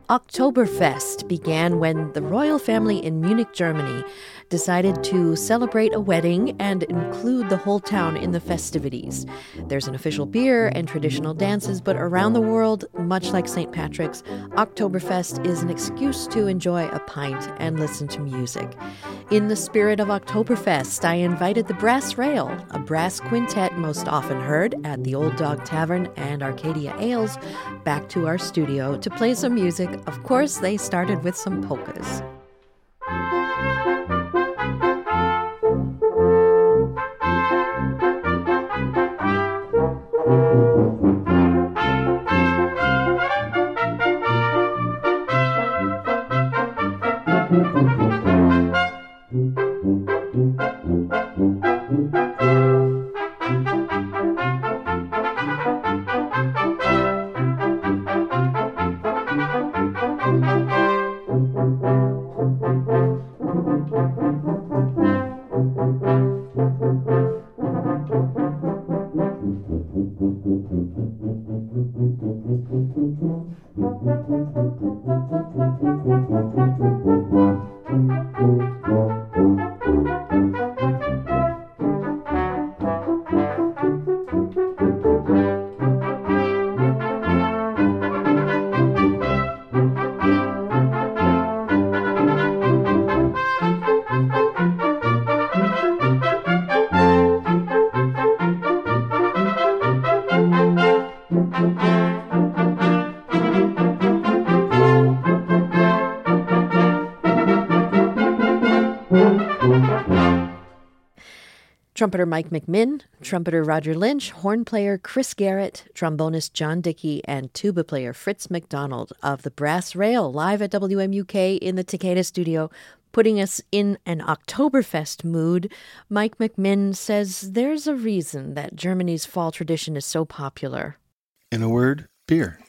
Oktoberfest began when the royal family in Munich, Germany, decided to celebrate a wedding and include the whole town in the festivities. There's an official beer and traditional dances, but around the world, much like St. Patrick's, Oktoberfest is an excuse to enjoy a pint and listen to music. In the spirit of Oktoberfest, I invited the Brass Rail, a brass quintet most often heard at the Old Dog Tavern and Arcadia Ales, back to our studio to play some music. Of course, they started with some polkas. Trumpeter Mike McMinn, trumpeter Roger Lynch, horn player Chris Garrett, trombonist John Dickey, and tuba player Fritz McDonald of the Brass Rail live at WMUK in the Takeda studio, putting us in an Oktoberfest mood. Mike McMinn says there's a reason that Germany's fall tradition is so popular. In a word, beer.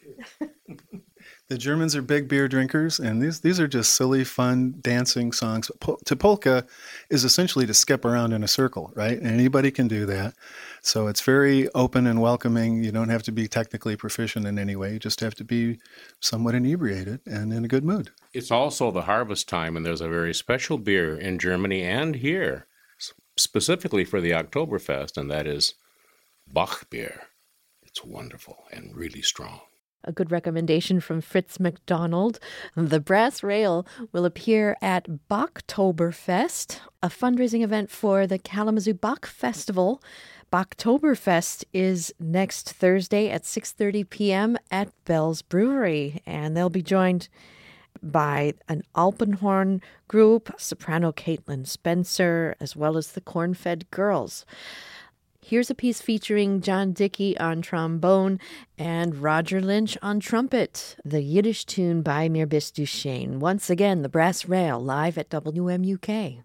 The Germans are big beer drinkers, and these are just silly, fun, dancing songs. To polka is essentially to skip around in a circle, right? And anybody can do that. So it's very open and welcoming. You don't have to be technically proficient in any way. You just have to be somewhat inebriated and in a good mood. It's also the harvest time, and there's a very special beer in Germany and here, specifically for the Oktoberfest, and that is Bach beer. It's wonderful and really strong. A good recommendation from Fritz McDonald. The Brass Rail will appear at Bachtoberfest, a fundraising event for the Kalamazoo Bach Festival. Bachtoberfest is next Thursday at 6:30 p.m. at Bell's Brewery, and they'll be joined by an Alpenhorn group, soprano Caitlin Spencer, as well as the Corn-Fed Girls. Here's a piece featuring John Dickey on trombone and Roger Lynch on trumpet, the Yiddish tune by Mir Bist Du Schön. Once again, the Brass Rail live at WMUK.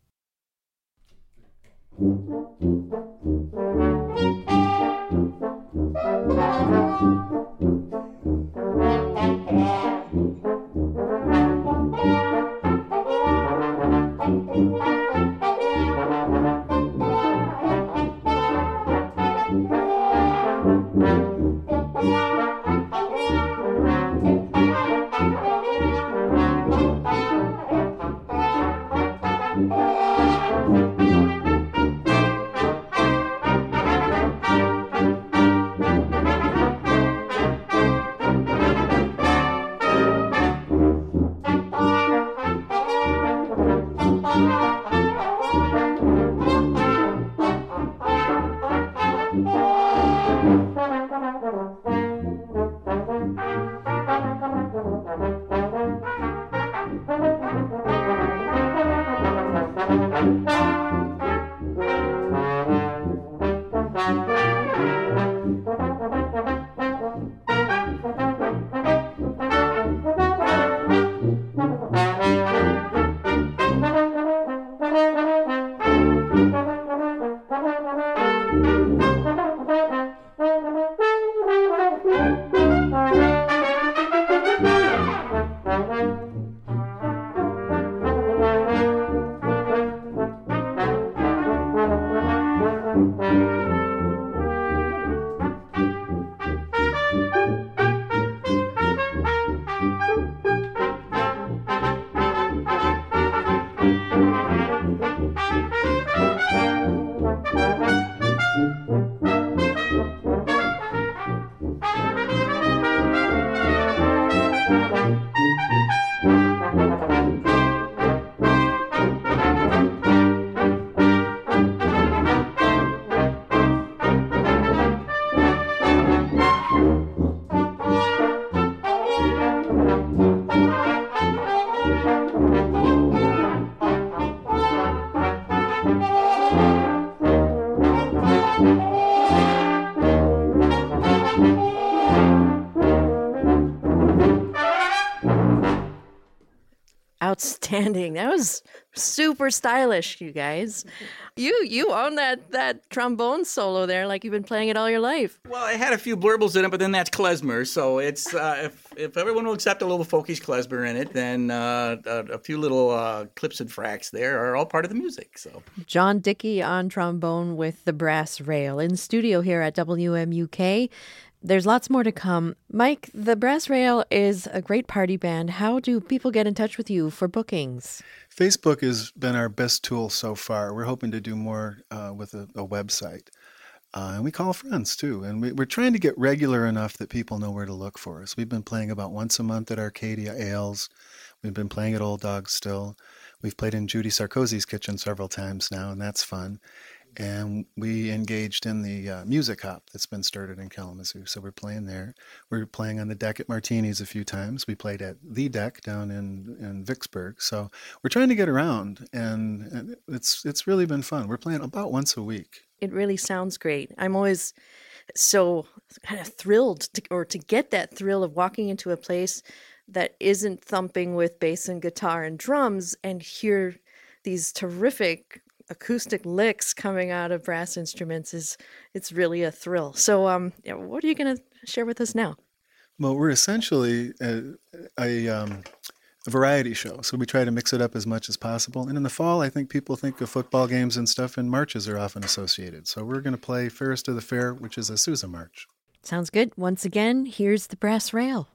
outstanding. That was super stylish, you guys. You own that trombone solo there like you've been playing it all your life. Well, it had a few blurbles in it, but then that's klezmer. So it's if everyone will accept a little folkish klezmer in it, then a few little clips and fracks there are all part of the music. So John Dickey on trombone with the Brass Rail in studio here at WMUK. There's lots more to come. Mike, the Brass Rail is a great party band. How do people get in touch with you for bookings? Facebook has been our best tool so far. We're hoping to do more with a website. And we call friends, too. And we're trying to get regular enough that people know where to look for us. We've been playing about once a month at Arcadia Ales. We've been playing at Old Dog Still. We've played in Judy Sarkozy's kitchen several times now, and that's fun. And we engaged in the music hop that's been started in Kalamazoo. So we're playing there. We're playing on the deck at Martini's a few times. We played at the deck down in Vicksburg. So we're trying to get around, and it's really been fun. We're playing about once a week. It really sounds great. I'm always so kind of thrilled to get that thrill of walking into a place that isn't thumping with bass and guitar and drums and hear these terrific acoustic licks coming out of brass instruments. It's really a thrill. So what are you going to share with us now? Well, we're essentially a variety show, so we try to mix it up as much as possible. And in the fall, I think people think of football games and stuff, and marches are often associated. So we're going to play Fairest of the Fair, which is a Sousa march. Sounds good. Once again, here's the Brass Rail.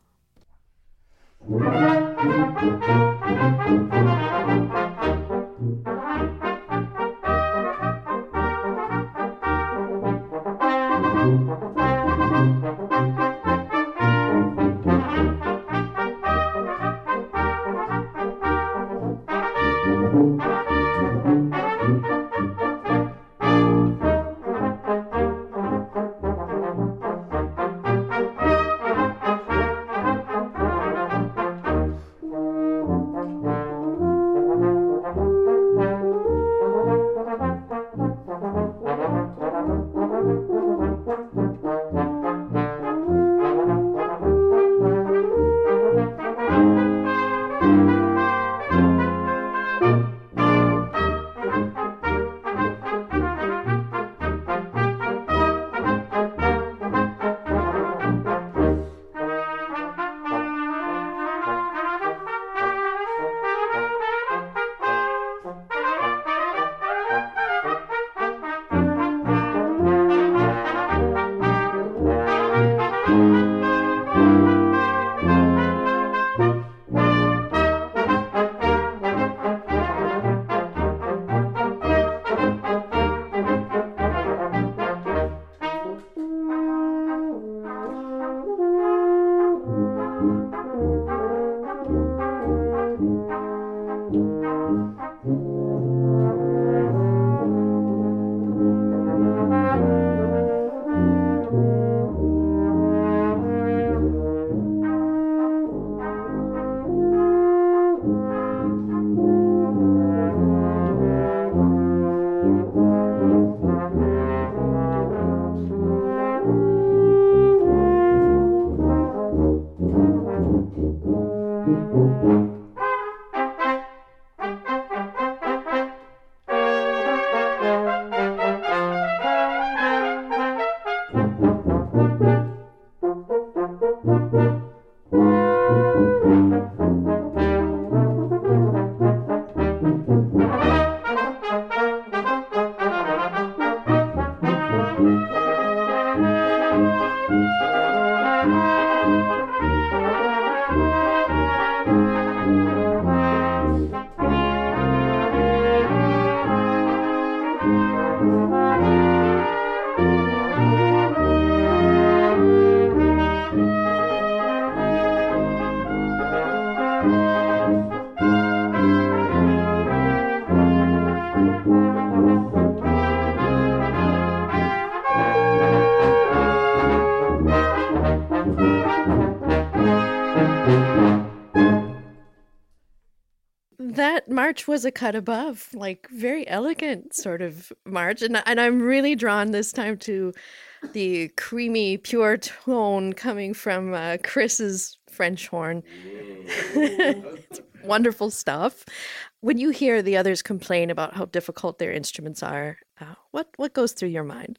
march was a cut above, like very elegant sort of march. And I'm really drawn this time to the creamy, pure tone coming from Chris's French horn. It's wonderful stuff. When you hear the others complain about how difficult their instruments are, what goes through your mind?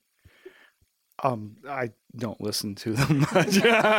I don't listen to them much.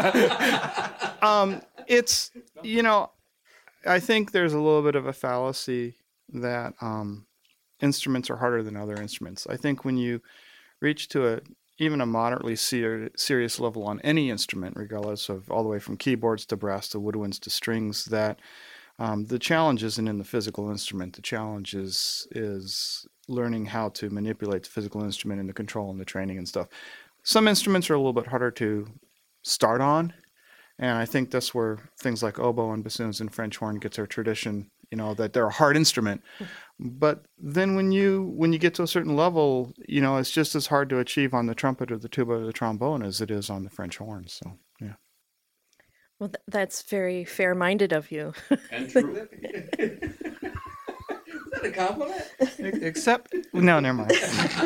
It's, I think there's a little bit of a fallacy that instruments are harder than other instruments. I think when you reach to even a moderately serious level on any instrument, regardless of all the way from keyboards to brass to woodwinds to strings, that the challenge isn't in the physical instrument. The challenge is learning how to manipulate the physical instrument and the control and the training and stuff. Some instruments are a little bit harder to start on, and I think that's where things like oboe and bassoons and French horn gets their tradition, that they're a hard instrument. But then when you get to a certain level, it's just as hard to achieve on the trumpet or the tuba or the trombone as it is on the French horn. So, yeah. Well, that's very fair-minded of you. And true. Is that a compliment? Except, no, never mind.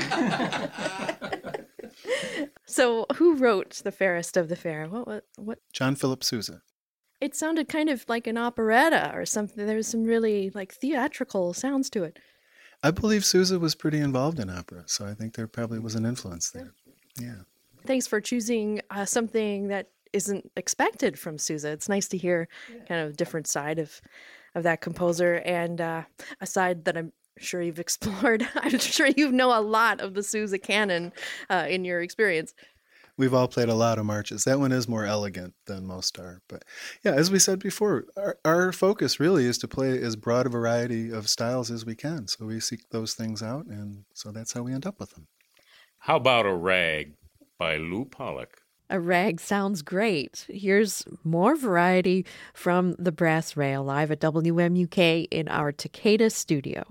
So, who wrote The Fairest of the Fair? What? John Philip Sousa. It sounded kind of like an operetta or something. There was some really theatrical sounds to it. I believe Sousa was pretty involved in opera, so I think there probably was an influence there. Yeah. Thanks for choosing something that isn't expected from Sousa. It's nice to hear kind of a different side of that composer, and a side that I'm sure you've explored. I'm sure you know a lot of the Sousa canon in your experience. We've all played a lot of marches. That one is more elegant than most are. But yeah, as we said before, our focus really is to play as broad a variety of styles as we can. So we seek those things out, and so that's how we end up with them. How about a rag by Lou Pollock? A rag sounds great. Here's more variety from the Brass Rail live at WMUK in our Takeda studio.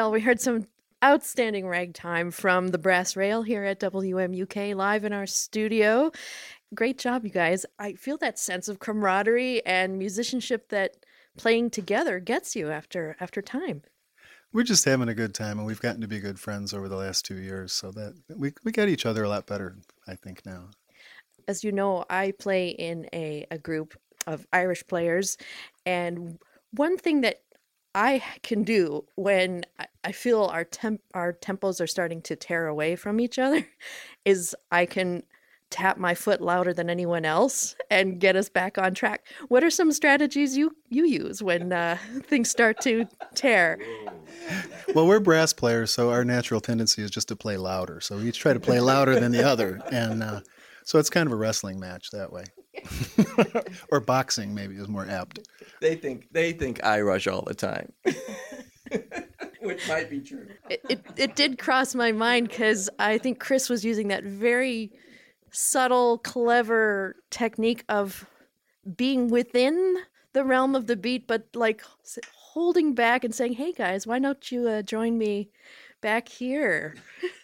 Well, we heard some outstanding ragtime from the Brass Rail here at WMUK live in our studio. Great job, you guys. I feel that sense of camaraderie and musicianship that playing together gets you after time. We're just having a good time, and we've gotten to be good friends over the last 2 years, so that we got each other a lot better, I think, now. As you know, I play in a group of Irish players, and one thing that I can do when I feel our tempos are starting to tear away from each other is I can tap my foot louder than anyone else and get us back on track. What are some strategies you use when things start to tear? Well, we're brass players, so our natural tendency is just to play louder. So we each try to play louder than the other, and so it's kind of a wrestling match that way. Or boxing maybe is more apt. They think I rush all the time. Which might be true. It did cross my mind because I think Chris was using that very subtle, clever technique of being within the realm of the beat, but like holding back and saying, "Hey guys, why don't you join me back here?"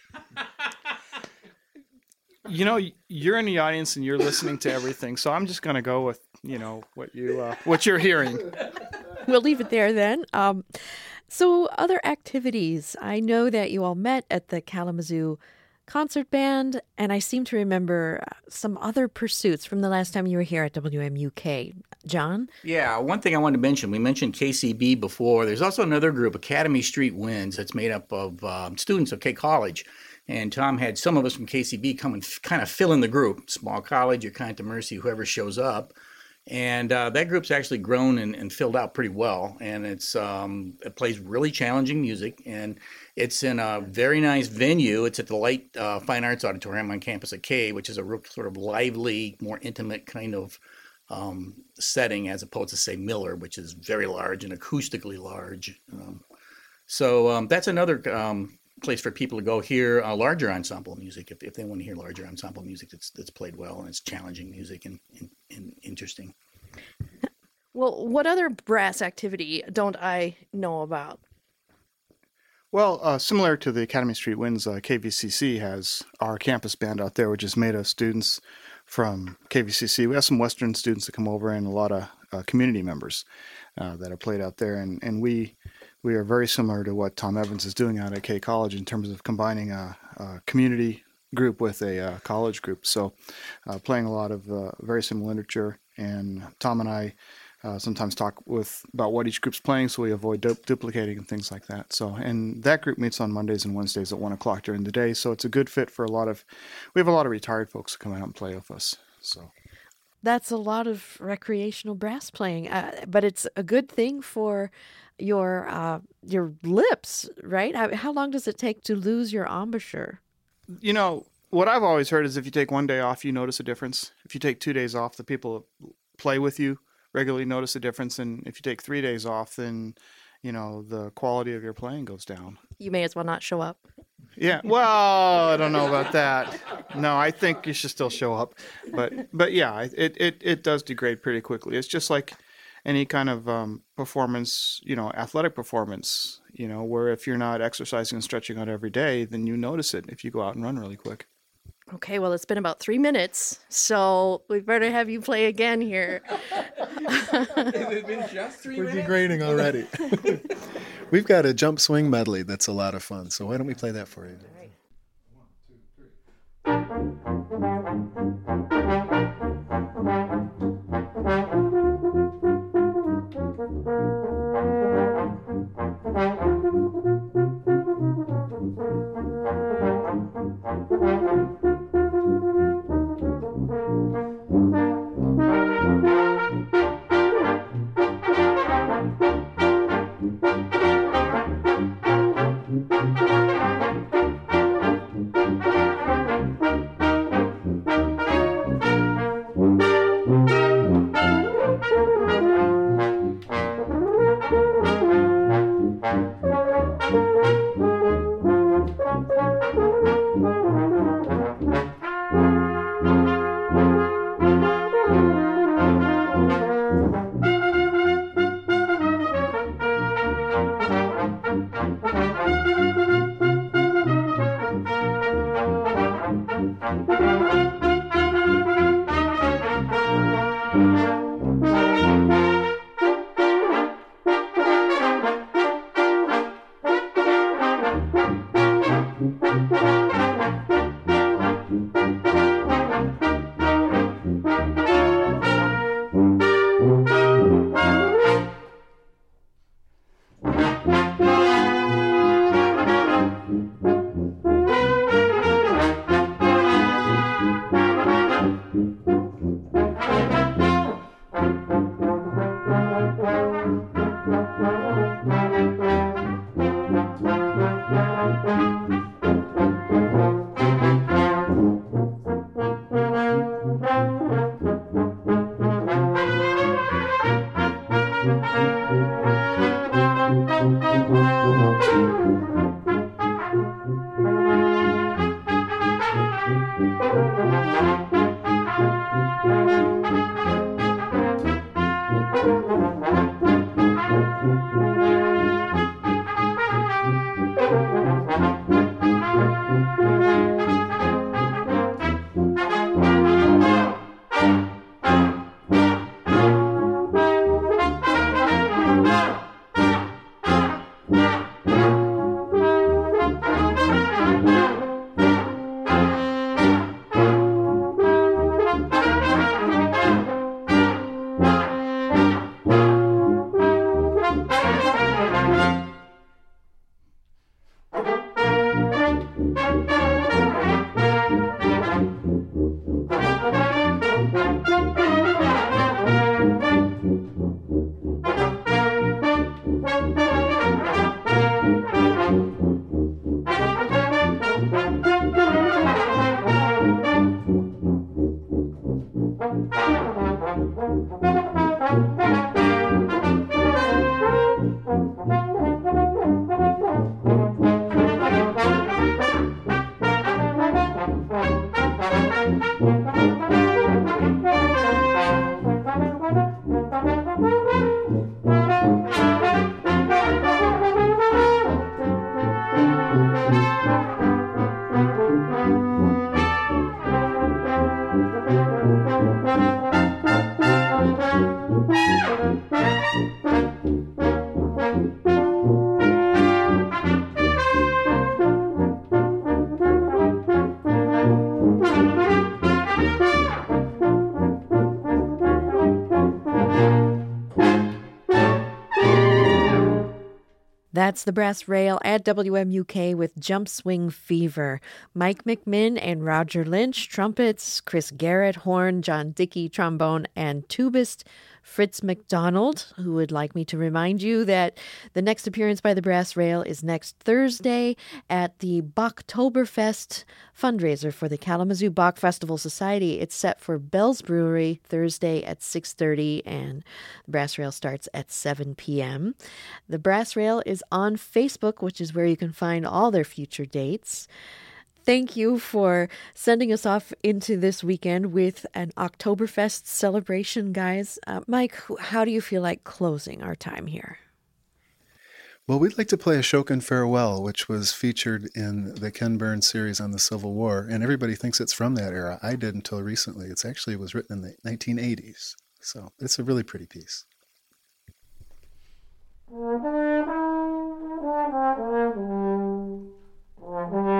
You know, you're in the audience and you're listening to everything, so I'm just going to go with what you're hearing. We'll leave it there then. So other activities. I know that you all met at the Kalamazoo Concert Band, and I seem to remember some other pursuits from the last time you were here at WMUK. John? Yeah, one thing I wanted to mention, we mentioned KCB before. There's also another group, Academy Street Winds, that's made up of students of K College. And Tom had some of us from KCB come and kind of fill in the group. Small college, you're kind of to mercy, whoever shows up. And that group's actually grown and filled out pretty well. And it plays really challenging music. And it's in a very nice venue. It's at the Light Fine Arts Auditorium on campus at K, which is a real sort of lively, more intimate kind of setting as opposed to, say, Miller, which is very large and acoustically large. So that's another place for people to go hear larger ensemble music if they want to hear larger ensemble music that's played well and it's challenging music and interesting. Well, what other brass activity don't I know about? Well, similar to the Academy Street Winds, KVCC has our campus band out there, which is made of students from KVCC. We have some Western students that come over and a lot of community members that have played out there. And we are very similar to what Tom Evans is doing out at K College in terms of combining a community group with a college group. So playing a lot of very similar literature. And Tom and I sometimes talk about what each group's playing, so we avoid duplicating and things like that. So, and that group meets on Mondays and Wednesdays at 1 o'clock during the day. So it's a good fit for we have a lot of retired folks who come out and play with us. So that's a lot of recreational brass playing, but it's a good thing for your lips, right? How long does it take to lose your embouchure? You know, what I've always heard is if you take 1 day off, you notice a difference. If you take 2 days off, the people that play with you regularly notice a difference. And if you take 3 days off, then, the quality of your playing goes down. You may as well not show up. Yeah. Well, I don't know about that. No, I think you should still show up. But yeah, it does degrade pretty quickly. It's just like any kind of performance, athletic performance, where if you're not exercising and stretching out every day, then you notice it if you go out and run really quick. Okay, well, it's been about 3 minutes, so we better have you play again here. Has it been just 3 minutes? We're degrading already. We've got a jump swing medley that's a lot of fun, so why don't we play that for you? All right. 1. That's the Brass Rail at WMUK with Jump Swing Fever. Mike McMinn and Roger Lynch, trumpets, Chris Garrett, horn, John Dickey, trombone, and tubist Fritz McDonald, who would like me to remind you that the next appearance by the Brass Rail is next Thursday at the Bachtoberfest fundraiser for the Kalamazoo Bach Festival Society. It's set for Bell's Brewery Thursday at 6:30, and the Brass Rail starts at 7 p.m. The Brass Rail is on Facebook, which is where you can find all their future dates. Thank you for sending us off into this weekend with an Oktoberfest celebration, guys. Mike, how do you feel like closing our time here? Well, we'd like to play Ashokan Farewell, which was featured in the Ken Burns series on the Civil War, and everybody thinks it's from that era. I did until recently. It was written in the 1980s, so it's a really pretty piece. Thank you.